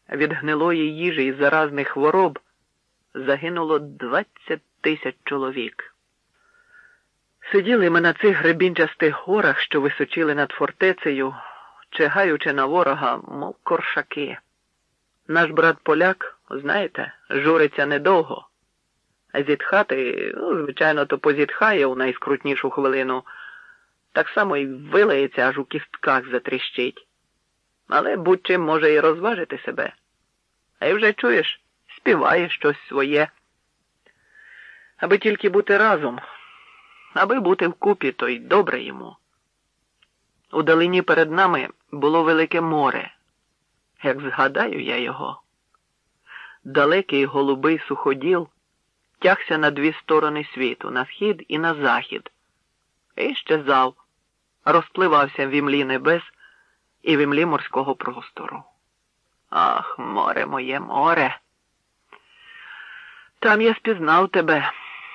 від гнилої їжі і заразних хвороб загинуло 20 тисяч чоловік. Сиділи ми на цих гребінчастих горах, що височили над фортецею, чигаючи на ворога, мов коршаки. Наш брат-поляк, знаєте, журиться недовго. А зітхати, звичайно, то позітхає у найскрутнішу хвилину, так само і вилається, аж у кістках затріщить. Але будь-чим може і розважити себе. А й вже, чуєш, співає щось своє. Аби тільки бути разом, аби бути вкупі, то й добре йому. Удалині перед нами було велике море. Як згадаю я його. Далекий голубий суходіл тягся на дві сторони світу, на схід і на захід. І щезав, розпливався в імлі небес і в імлі морського простору. Ах, море моє, море! Там я спізнав тебе.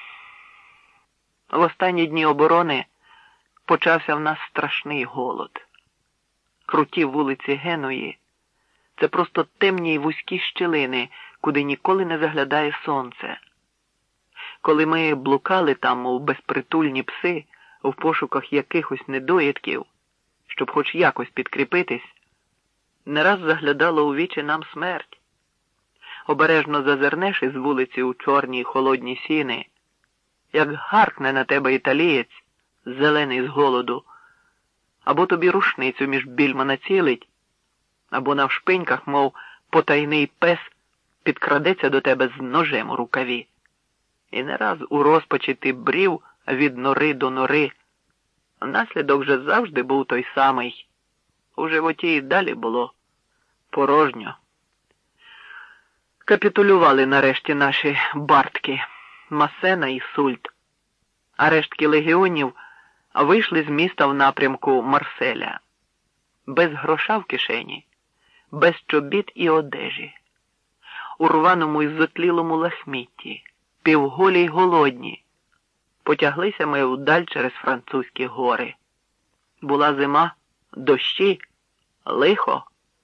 В останні дні оборони почався в нас страшний голод. Круті вулиці Генуї – це просто темні й вузькі щілини, куди ніколи не заглядає сонце. Коли ми блукали там, мов безпритульні пси, в пошуках якихось недоїдків, щоб хоч якось підкріпитись, не раз заглядала у вічі нам смерть. Обережно зазирнеш із вулиці у чорні й холодні сіни, як гаркне на тебе італієць, зелений з голоду, або тобі рушницю між більма націлить, або навшпиньках, мов потайний пес, підкрадеться до тебе з ножем у рукаві. І не раз у розпачі ти брів від нори до нори. Наслідок же завжди був той самий. У животі й далі було порожньо. Капітулювали нарешті наші бартки, Масена і Сульт. А рештки легіонів вийшли з міста в напрямку Марселя. Без гроша в кишені, без чобіт і одежі. У рваному й зотлілому лахмітті, півголі й голодні. Потяглися ми вдаль через французькі гори. Була зима, дощі, лихо.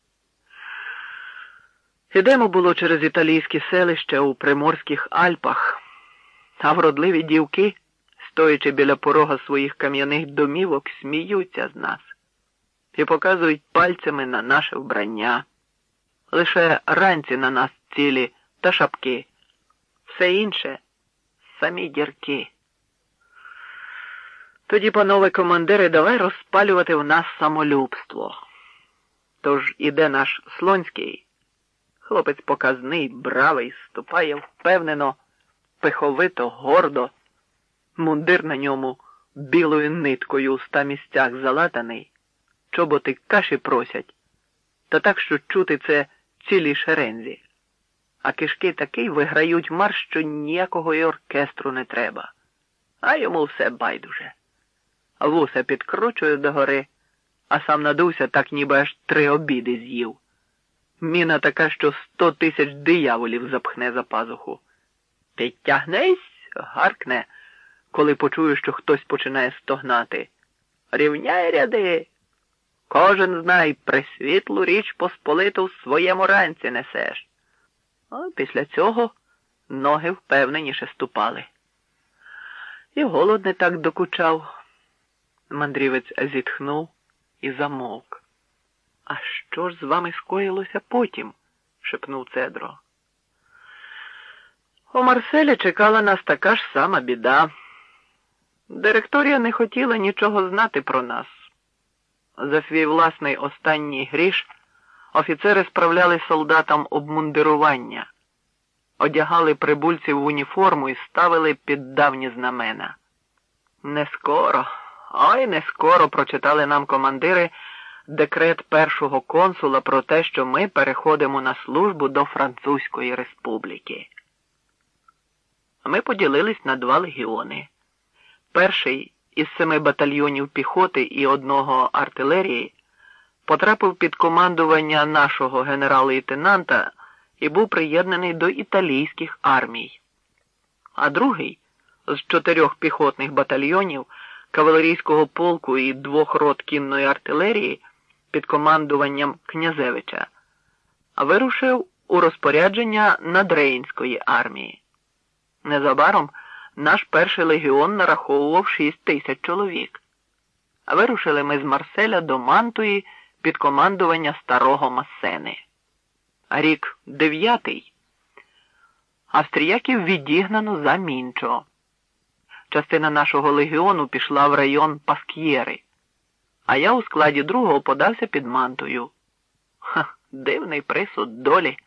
Ідемо було через італійські селища у Приморських Альпах, а вродливі дівки, стоячи біля порога своїх кам'яних домівок, сміються з нас і показують пальцями на наше вбрання. Лише ранці на нас цілі та шапки. Все інше – самі дірки. Тоді, панове командири, давай розпалювати в нас самолюбство. Тож іде наш Слонський, хлопець показний, бравий, ступає впевнено, пиховито, гордо, мундир на ньому білою ниткою у 100 місцях залатаний, чоботи каші просять, та так, що чути це цілій шерензі. А кишки такий виграють марш, що ніякого й оркестру не треба. А йому все байдуже. Вуса підкручує догори, а сам надувся так, ніби аж 3 обіди з'їв. Міна така, що 100 тисяч дияволів запхне за пазуху. Підтягнись, гаркне, коли почує, що хтось починає стогнати. Рівняй ряди. Кожен знай, пресвітлу річ посполиту в своєму ранці несеш. А після цього ноги впевненіше ступали. І голод не так докучав. Мандрівець зітхнув і замовк. «А що ж з вами скоїлося потім?» – шепнув Цедро. У Марселі чекала нас така ж сама біда. Директорія не хотіла нічого знати про нас. За свій власний останній гріш офіцери справляли солдатам обмундирування, одягали прибульців в уніформу і ставили під давні знамена. Не скоро, ой, не скоро прочитали нам командири декрет першого консула про те, що ми переходимо на службу до Французької республіки. Ми поділились на 2 легіони. Перший із 7 батальйонів піхоти і 1 артилерії потрапив під командування нашого генерал-лейтенанта і був приєднаний до італійських армій. А другий з 4 піхотних батальйонів, кавалерійського полку і 2 рот кінної артилерії під командуванням Князевича вирушив у розпорядження Надрейнської армії. Незабаром наш перший легіон нараховував 6000 чоловік. Вирушили ми з Марселя до Мантуї під командування старого Массени. Рік 9. Австріяків відігнано за Мінчо. Частина нашого легіону пішла в район Паск'єри, а я у складі другого подався під Мантою. Дивний присуд долі.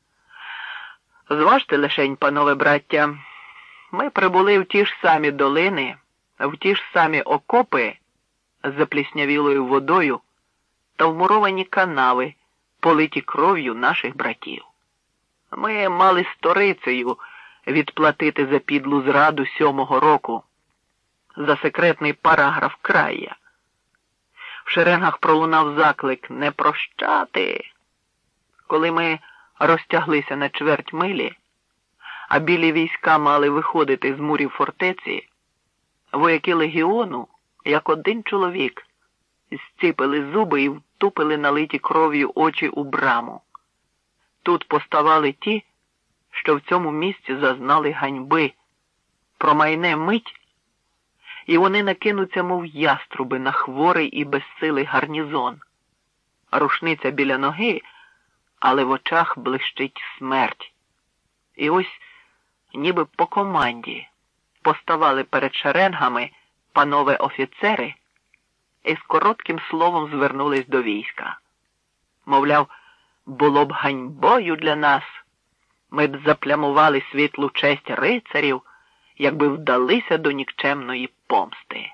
Зважте лишень, панове браття, ми прибули в ті ж самі долини, в ті ж самі окопи з запліснявілою водою та вмуровані канави, политі кров'ю наших братів. Ми мали сторицею відплатити за підлу зраду 7-го року, за секретний параграф края. В шеренгах пролунав заклик «Не прощати!». Коли ми розтяглися на чверть милі, а білі війська мали виходити з мурів фортеці, вояки легіону, як один чоловік, зціпили зуби і втупили налиті кров'ю очі у браму. Тут поставали ті, що в цьому місці зазнали ганьби. Промайне мить, і вони накинуться, мов яструби, на хворий і безсилий гарнізон. Рушниця біля ноги, але в очах блищить смерть. І ось, ніби по команді, поставали перед шеренгами панове офіцери і з коротким словом звернулись до війська. Мовляв, було б ганьбою для нас, ми б заплямували світлу честь рицарів, якби вдалися до нікчемної помсти.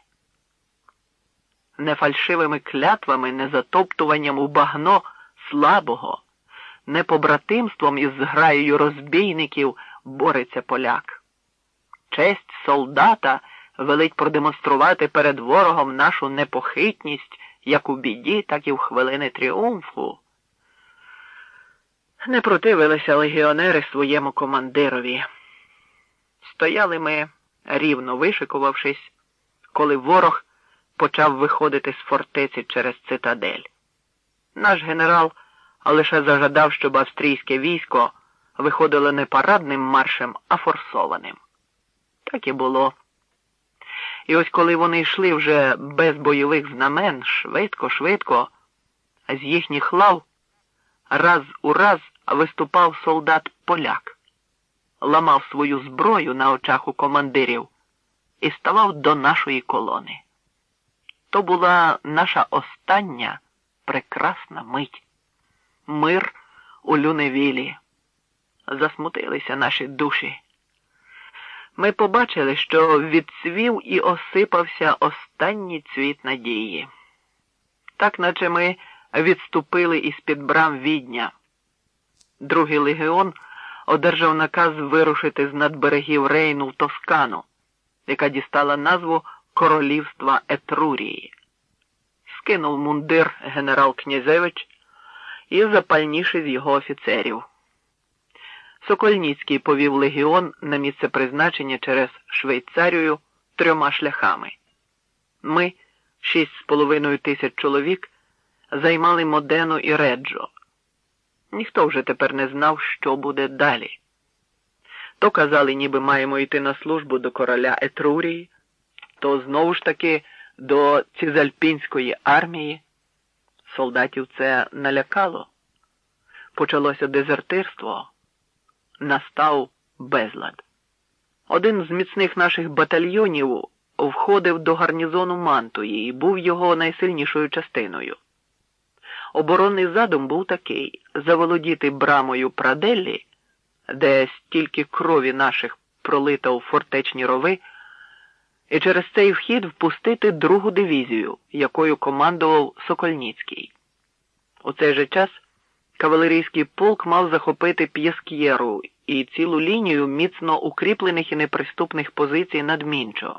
Не фальшивими клятвами, не затоптуванням у багно слабого, не побратимством із зграєю розбійників бореться поляк. Честь солдата велить продемонструвати перед ворогом нашу непохитність як у біді, так і в хвилини тріумфу. Не противилися легіонери своєму командирові. Стояли ми, рівно вишикувавшись, коли ворог почав виходити з фортеці через цитадель. Наш генерал лише зажадав, щоб австрійське військо виходило не парадним маршем, а форсованим. Так і було. І ось коли вони йшли вже без бойових знамен, швидко, з їхніх лав раз у раз виступав солдат-поляк, ламав свою зброю на очах у командирів і ставав до нашої колони. То була наша остання прекрасна мить. Мир у Люневілі. Засмутилися наші душі. Ми побачили, що відцвів і осипався останній цвіт надії. Так, наче ми відступили із-під брам Відня. Другий легіон одержав наказ вирушити з надберегів Рейну в Тоскану, яка дістала назву Королівства Етрурії. Скинув мундир генерал Князевич і запальніший з його офіцерів. Сокольніцький повів легіон на місце призначення через Швейцарію 3 шляхами. Ми, 6,5 тисяч чоловік, займали Модену і Реджо. Ніхто вже тепер не знав, що буде далі. То казали, ніби маємо йти на службу до короля Етрурії, то знову ж таки до Цізальпінської армії. Солдатів це налякало. Почалося дезертирство. Настав безлад. Один з міцних наших батальйонів входив до гарнізону Мантуї і був його найсильнішою частиною. Оборонний задум був такий – заволодіти брамою Праделлі, де стільки крові наших пролито у фортечні рови, і через цей вхід впустити 2-гу дивізію, якою командував Сокольніцький. У цей же час кавалерійський полк мав захопити П'єск'єру і цілу лінію міцно укріплених і неприступних позицій над Мінчо.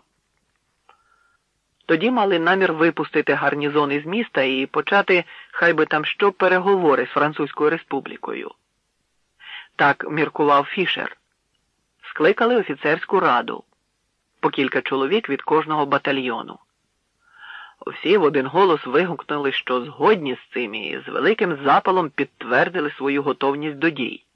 Тоді мали намір випустити гарнізон із міста і почати, хай би там що, переговори з Французькою республікою. Так міркував Фішер. Скликали офіцерську раду, по кілька чоловік від кожного батальйону. Всі в один голос вигукнули, що згодні з цим і з великим запалом підтвердили свою готовність до дій.